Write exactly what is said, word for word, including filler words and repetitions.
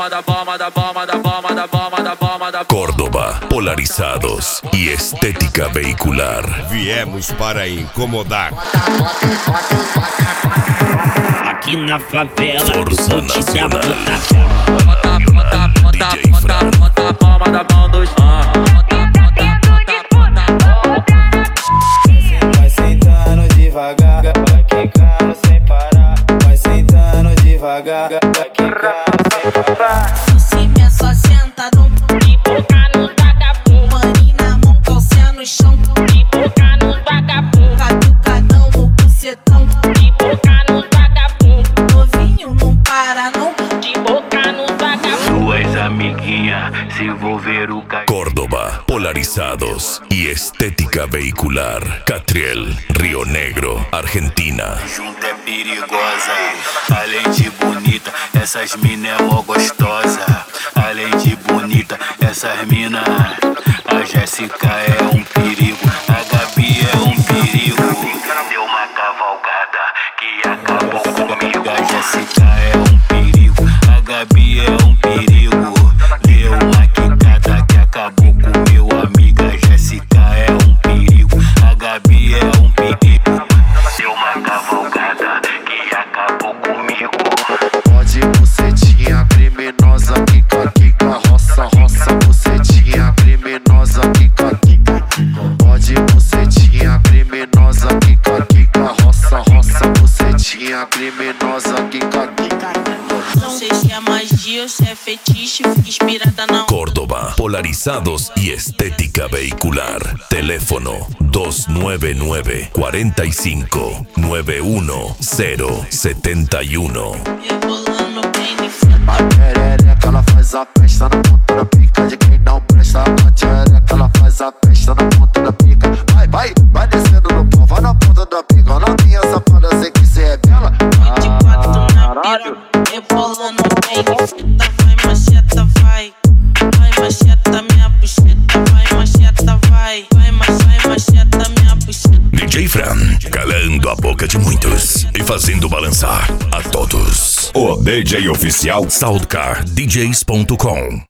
Córdoba, polarizados y estética vehicular. Viemos para incomodar. Aqui na favela, Força vou te dar Nacional. botar. D J Fran. Vai sentando devagar, vai quicando sem parar. Vai sentando devagar, vai quicando sem parar. Se me só senta no e boca no vagabundo. Mani na mão, calcinha no chão e boca no vagabundo. Catucadão no bucetão e boca no vagabundo. Novinho não para não de boca no vagabundo. Suas amiguinhas se envolver o ca... Córdoba, polarizados y estética vehicular. Catriel, Río Negro, Argentina. Junto é perigosa, além de bonita, essas mina é mó gostosa. Além de bonita, essas mina, a Jéssica é um perigo, a Gabi é um perigo. Deu uma cavalgada que acabou comigo. A Jéssica é um perigo, a Gabi é um perigo. Deu uma quicada que acabou com meu amigo. A Jéssica é um perigo, a Gabi é um perigo. Deu uma cavalgada que acabou comigo. Pode bucetinha criminosa, quica, quica, roça, roça, bucetinha criminosa, quica, quica. Pode bucetinha criminosa, quica, quica, roça, roça, bucetinha criminosa, quica, quica. Não sei se é magia ou se é fetiche, fica inspirada na Córdoba, polarizados y estética vehicular. Teléfono dos nueve nueve, cuatro cinco, nueve uno cero siete uno. rebolando bem de frente. A perereca ela faz a festa na ponta da pica de quem não presta. A perereca ela faz a festa na ponta da pica. Vai, vai, vai descendo no pau, vai na ponta da pica. Olha a minha safada, sei que cê é bela. De quatro na pira, rebolando bem de frente. Vai macheta, vai. Vai macheta, minha bucheta. Vai macheta, vai. Vai macheta, macheta, minha bucheta. D J Fran, calando a boca de muitos e fazendo balançar a todos. O D J oficial soundcar d js ponto com